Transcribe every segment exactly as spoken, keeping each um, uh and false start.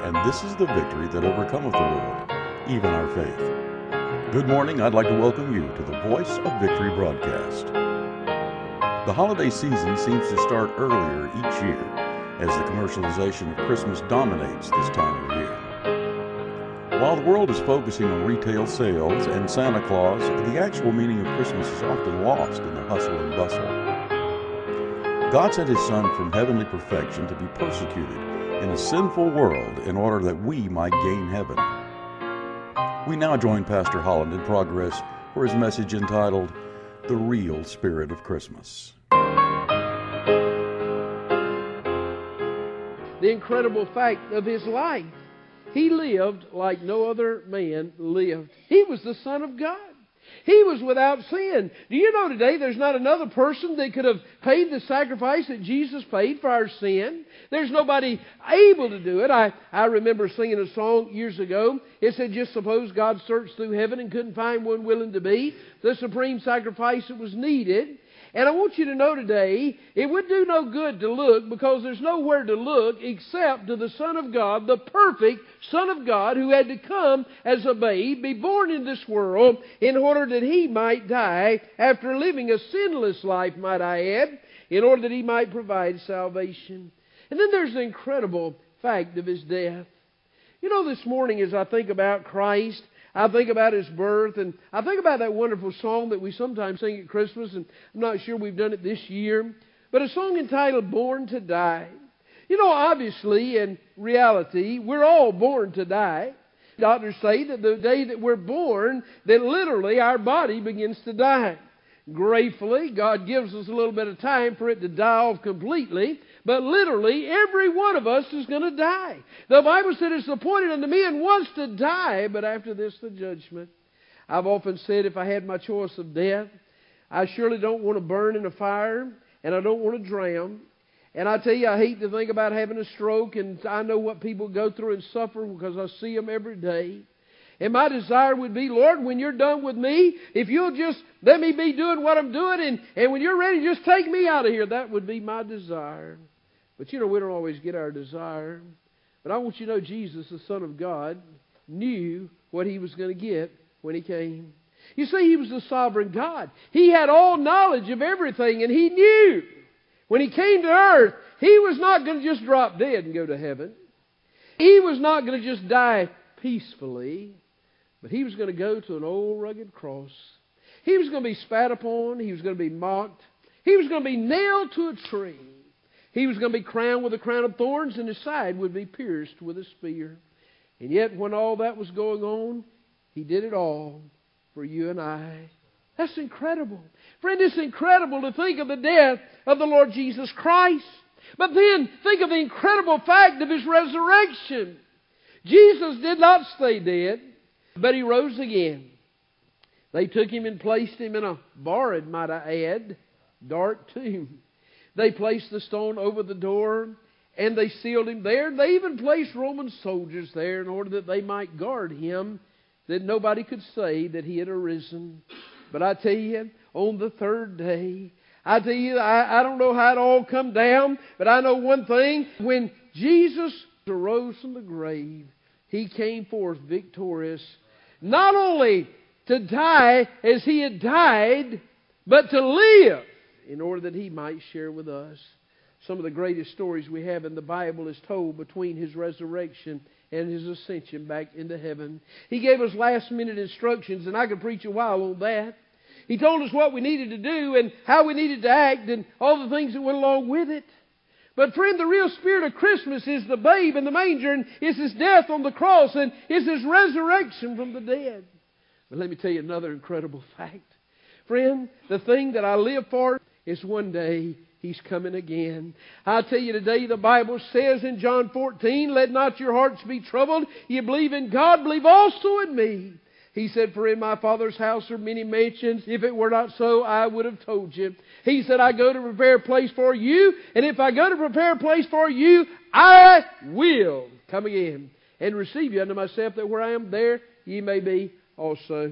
and this is the victory that overcometh the world, even our faith. Good morning. I'd like to welcome you to the Voice of Victory broadcast. The holiday season seems to start earlier each year as the commercialization of Christmas dominates this time of year. While the world is focusing on retail sales and Santa Claus, the actual meaning of Christmas is often lost in the hustle and bustle. God sent His Son from heavenly perfection to be persecuted in a sinful world in order that we might gain heaven. We now join Pastor Holland in progress for his message entitled, The Real Spirit of Christmas. The incredible fact of his life. He lived like no other man lived. He was the Son of God. He was without sin. Do you know today there's not another person that could have paid the sacrifice that Jesus paid for our sin? There's nobody able to do it. I, I remember singing a song years ago. It said, just suppose God searched through heaven and couldn't find one willing to be the supreme sacrifice that was needed. And I want you to know today, it would do no good to look because there's nowhere to look except to the Son of God, the perfect Son of God who had to come as a babe, be born in this world in order that He might die after living a sinless life, might I add, in order that He might provide salvation. And then there's the incredible fact of His death. You know, this morning as I think about Christ, I think about His birth, and I think about that wonderful song that we sometimes sing at Christmas, and I'm not sure we've done it this year, but a song entitled Born to Die. You know, obviously, in reality, we're all born to die. Doctors say that the day that we're born, that literally our body begins to die. Gratefully, God gives us a little bit of time for it to die off completely, but literally every one of us is going to die. The Bible said it's appointed unto men once to die, but after this the judgment. I've often said if I had my choice of death, I surely don't want to burn in a fire, and I don't want to drown. And I tell you, I hate to think about having a stroke, and I know what people go through and suffer because I see them every day. And my desire would be, Lord, when you're done with me, if you'll just let me be doing what I'm doing, and, and when you're ready, just take me out of here. That would be my desire. But you know, we don't always get our desire. But I want you to know Jesus, the Son of God, knew what He was going to get when He came. You see, He was the sovereign God. He had all knowledge of everything, and He knew when He came to earth, He was not going to just drop dead and go to heaven. He was not going to just die peacefully. But He was going to go to an old rugged cross. He was going to be spat upon. He was going to be mocked. He was going to be nailed to a tree. He was going to be crowned with a crown of thorns, and His side would be pierced with a spear. And yet, when all that was going on, He did it all for you and I. That's incredible. Friend, it's incredible to think of the death of the Lord Jesus Christ. But then, think of the incredible fact of His resurrection. Jesus did not stay dead, but He rose again. They took Him and placed Him in a borrowed, might I add, dark tomb. They placed the stone over the door, and they sealed Him there. They even placed Roman soldiers there in order that they might guard Him, that nobody could say that He had arisen. But I tell you, on the third day, I tell you, I, I don't know how it all come down, but I know one thing. When Jesus arose from the grave, He came forth victorious, not only to die as He had died, but to live in order that He might share with us. Some of the greatest stories we have in the Bible is told between His resurrection and His ascension back into heaven. He gave us last minute instructions, and I could preach a while on that. He told us what we needed to do and how we needed to act and all the things that went along with it. But friend, the real spirit of Christmas is the babe in the manger, and is His death on the cross, and is His resurrection from the dead. But let me tell you another incredible fact. Friend, the thing that I live for is one day He's coming again. I tell you today, the Bible says in John fourteen, let not your hearts be troubled. You believe in God, believe also in me. He said, for in my Father's house are many mansions. If it were not so, I would have told you. He said, I go to prepare a place for you. And if I go to prepare a place for you, I will come again and receive you unto myself, that where I am, there ye may be also.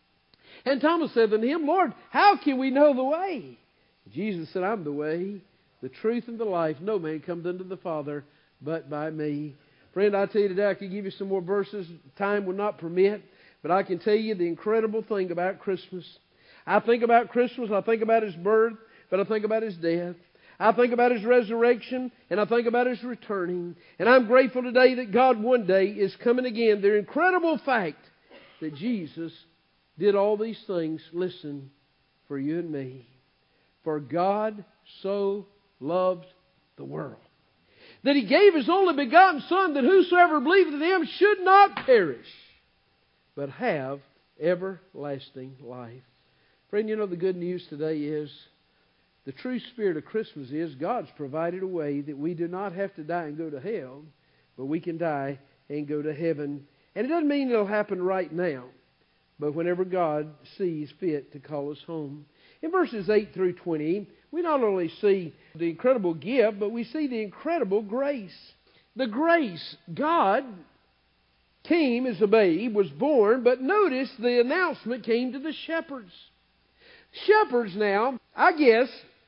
And Thomas said unto Him, Lord, how can we know the way? Jesus said, I'm the way, the truth, and the life. No man comes unto the Father but by me. Friend, I tell you today, I could give you some more verses. Time will not permit. But I can tell you the incredible thing about Christmas. I think about Christmas, I think about His birth, but I think about His death. I think about His resurrection, and I think about His returning. And I'm grateful today that God one day is coming again. The incredible fact that Jesus did all these things, listen, for you and me. For God so loved the world, that He gave His only begotten Son, that whosoever believeth in Him should not perish, but have everlasting life. Friend, you know the good news today is, the true spirit of Christmas is God's provided a way that we do not have to die and go to hell, but we can die and go to heaven. And it doesn't mean it'll happen right now, but whenever God sees fit to call us home. In verses eight through twenty, we not only see the incredible gift, but we see the incredible grace. The grace, God came as a babe, was born, but notice the announcement came to the shepherds. Shepherds now, I guess,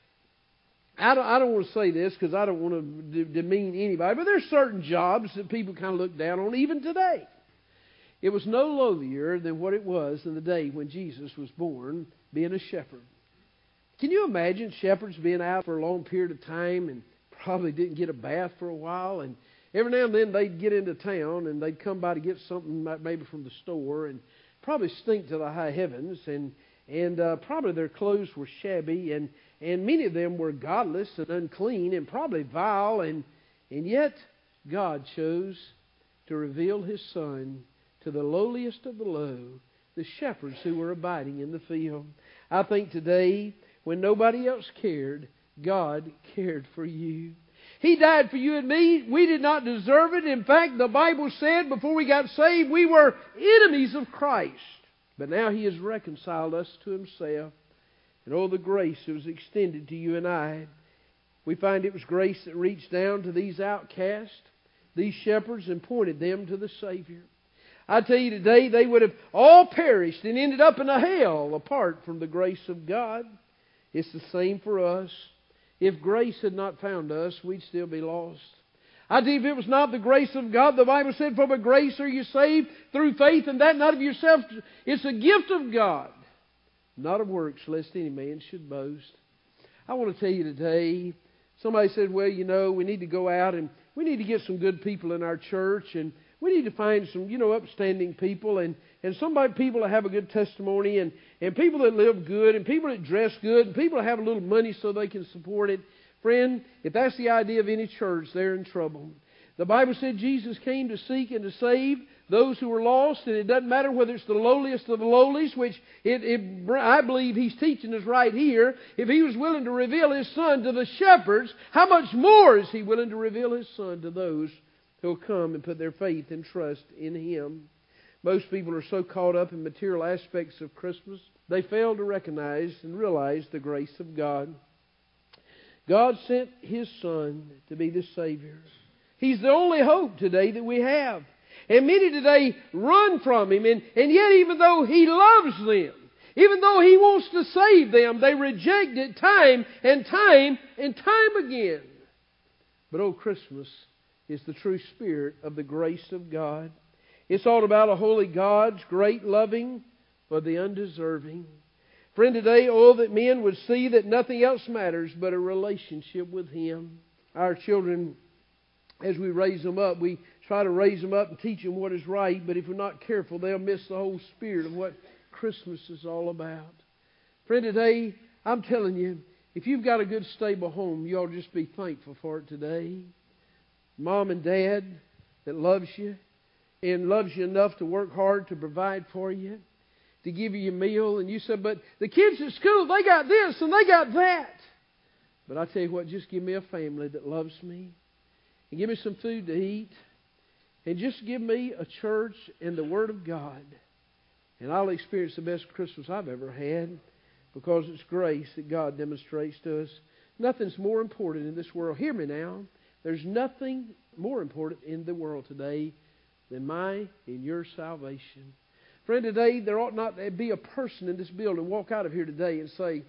I don't, I don't want to say this because I don't want to demean anybody, but there's certain jobs that people kind of look down on even today. It was no lowlier than what it was in the day when Jesus was born, being a shepherd. Can you imagine shepherds being out for a long period of time and probably didn't get a bath for a while, and every now and then they'd get into town and they'd come by to get something maybe from the store and probably stink to the high heavens, and and uh, probably their clothes were shabby, and, and many of them were godless and unclean and probably vile, and and yet God chose to reveal His Son to the lowliest of the low, the shepherds who were abiding in the field. I think today, when nobody else cared, God cared for you. He died for you and me. We did not deserve it. In fact, the Bible said before we got saved, we were enemies of Christ. But now He has reconciled us to Himself. And oh, the grace that was extended to you and I. We find it was grace that reached down to these outcasts, these shepherds, and pointed them to the Savior. I tell you today, they would have all perished and ended up in a hell apart from the grace of God. It's the same for us. If grace had not found us, we'd still be lost. I tell you, if it was not the grace of God, the Bible said, for by grace are you saved through faith, and that not of yourself. It's a gift of God, not of works, lest any man should boast. I want to tell you today, somebody said, well, you know, we need to go out and we need to get some good people in our church, and we need to find some, you know, upstanding people, and, and somebody, people that have a good testimony, and, and people that live good, and people that dress good, and people that have a little money so they can support it. Friend, if that's the idea of any church, they're in trouble. The Bible said Jesus came to seek and to save those who were lost, and it doesn't matter whether it's the lowliest of the lowliest, which it, it, I believe He's teaching us right here. If He was willing to reveal His Son to the shepherds, how much more is He willing to reveal His Son to those who will come and put their faith and trust in Him? Most people are so caught up in material aspects of Christmas, they fail to recognize and realize the grace of God. God sent His Son to be the Savior. He's the only hope today that we have. And many today run from Him. And, and yet even though He loves them, even though He wants to save them, they reject it time and time and time again. But oh, Christmas is the true spirit of the grace of God. It's all about a holy God's great loving for the undeserving. Friend, today, oh, that men would see that nothing else matters but a relationship with Him. Our children, as we raise them up, we try to raise them up and teach them what is right, but if we're not careful, they'll miss the whole spirit of what Christmas is all about. Friend, today, I'm telling you, if you've got a good, stable home, you ought to just be thankful for it today. Mom and Dad that loves you and loves you enough to work hard to provide for you, to give you your meal, and you said, but the kids at school, they got this and they got that. But I tell you what, just give me a family that loves me, and give me some food to eat, and just give me a church and the Word of God, and I'll experience the best Christmas I've ever had, because it's grace that God demonstrates to us. Nothing's more important in this world. Hear me now. There's nothing more important in the world today than my and your salvation. Friend, today there ought not be a person in this building walk out of here today and say,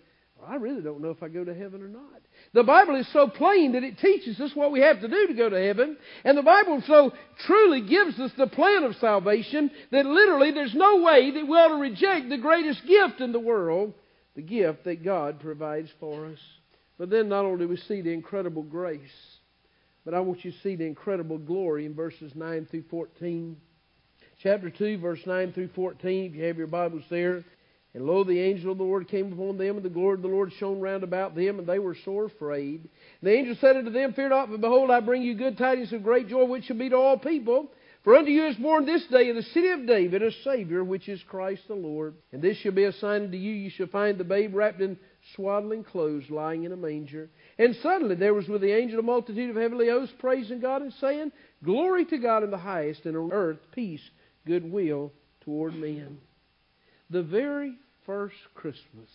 I really don't know if I go to heaven or not. The Bible is so plain that it teaches us what we have to do to go to heaven. And the Bible so truly gives us the plan of salvation that literally there's no way that we ought to reject the greatest gift in the world, the gift that God provides for us. But then not only do we see the incredible grace, but I want you to see the incredible glory in verses nine through fourteen. Chapter two, verse nine through fourteen, if you have your Bibles there. And lo, the angel of the Lord came upon them, and the glory of the Lord shone round about them, and they were sore afraid. And the angel said unto them, Fear not, for behold, I bring you good tidings of great joy, which shall be to all people. For unto you is born this day in the city of David a Savior, which is Christ the Lord. And this shall be a sign unto you, you shall find the babe wrapped in swaddling clothes, lying in a manger. And suddenly there was with the angel a multitude of heavenly hosts, praising God and saying, Glory to God in the highest, and on earth peace, goodwill toward men. The very first Christmas,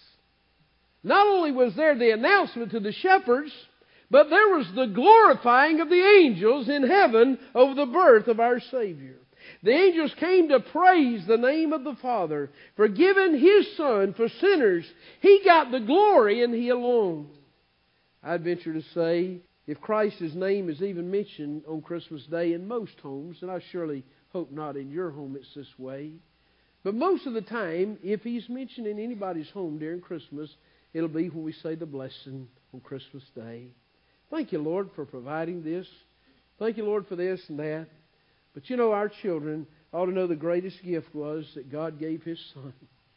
not only was there the announcement to the shepherds, but there was the glorifying of the angels in heaven over the birth of our Savior. The angels came to praise the name of the Father for giving His Son for sinners. He got the glory, and He alone. I'd venture to say, if Christ's name is even mentioned on Christmas Day in most homes, and I surely hope not in your home it's this way, but most of the time, if He's mentioned in anybody's home during Christmas, it'll be when we say the blessing on Christmas Day. Thank you, Lord, for providing this. Thank you, Lord, for this and that. But you know, our children ought to know the greatest gift was that God gave His Son.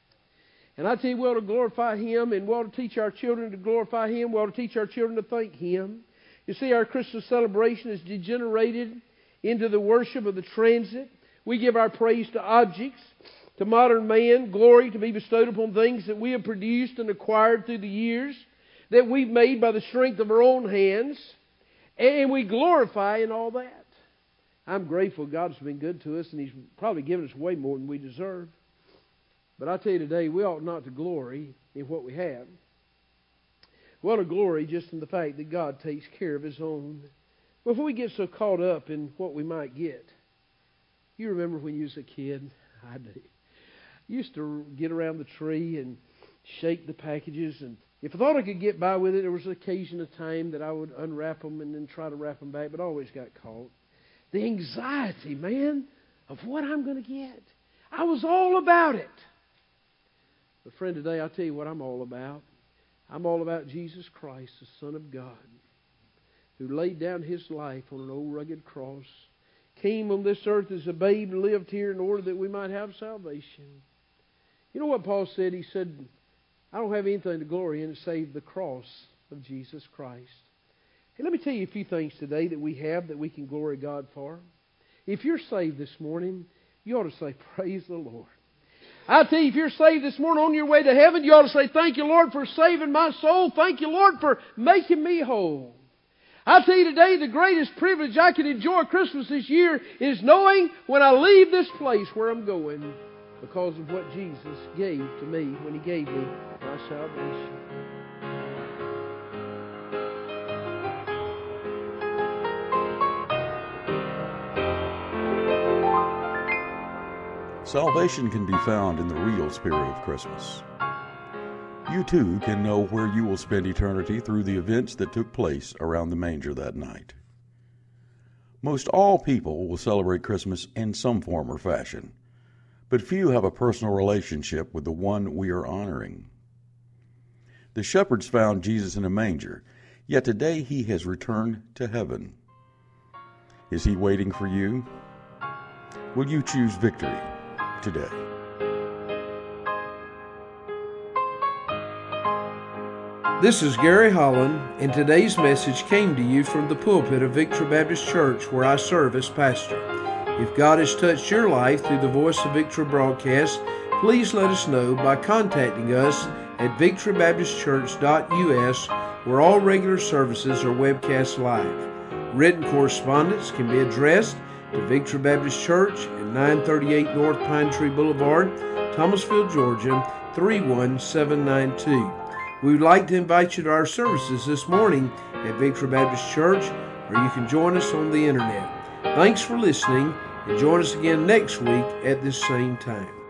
And I tell you, we ought to glorify Him, and we ought to teach our children to glorify Him. We ought to teach our children to thank Him. You see, our Christmas celebration is degenerated into the worship of the transit. We give our praise to objects, to modern man, glory to be bestowed upon things that we have produced and acquired through the years, that we've made by the strength of our own hands, and we glorify in all that. I'm grateful God's been good to us, and He's probably given us way more than we deserve. But I tell you today, we ought not to glory in what we have. We ought to glory just in the fact that God takes care of His own. Before we get so caught up in what we might get, you remember when you was a kid? I do. I used to get around the tree and shake the packages, and if I thought I could get by with it, there was an occasion, a time that I would unwrap them and then try to wrap them back, but I always got caught. The anxiety, man, of what I'm going to get. I was all about it. But friend, today I'll tell you what I'm all about. I'm all about Jesus Christ, the Son of God, who laid down His life on an old rugged cross, came on this earth as a babe and lived here in order that we might have salvation. You know what Paul said? He said, I don't have anything to glory in save the cross of Jesus Christ. Hey, let me tell you a few things today that we have that we can glory God for. If you're saved this morning, you ought to say, praise the Lord. I tell you, if you're saved this morning on your way to heaven, you ought to say, thank you, Lord, for saving my soul. Thank you, Lord, for making me whole. I tell you today, the greatest privilege I can enjoy Christmas this year is knowing when I leave this place where I'm going because of what Jesus gave to me when He gave me my salvation. Salvation can be found in the real spirit of Christmas. You too can know where you will spend eternity through the events that took place around the manger that night. Most all people will celebrate Christmas in some form or fashion, but few have a personal relationship with the one we are honoring. The shepherds found Jesus in a manger, yet today He has returned to heaven. Is He waiting for you? Will you choose victory today? This is Gary Holland, and today's message came to you from the pulpit of Victory Baptist Church, where I serve as pastor. If God has touched your life through the Voice of Victory broadcast, please let us know by contacting us at victory baptist church dot U S, where all regular services are webcast live. Written correspondence can be addressed to Victory Baptist Church at nine thirty-eight North Pine Tree Boulevard, Thomasville, Georgia, three one seven nine two. We would like to invite you to our services this morning at Victory Baptist Church, or you can join us on the internet. Thanks for listening, and join us again next week at this same time.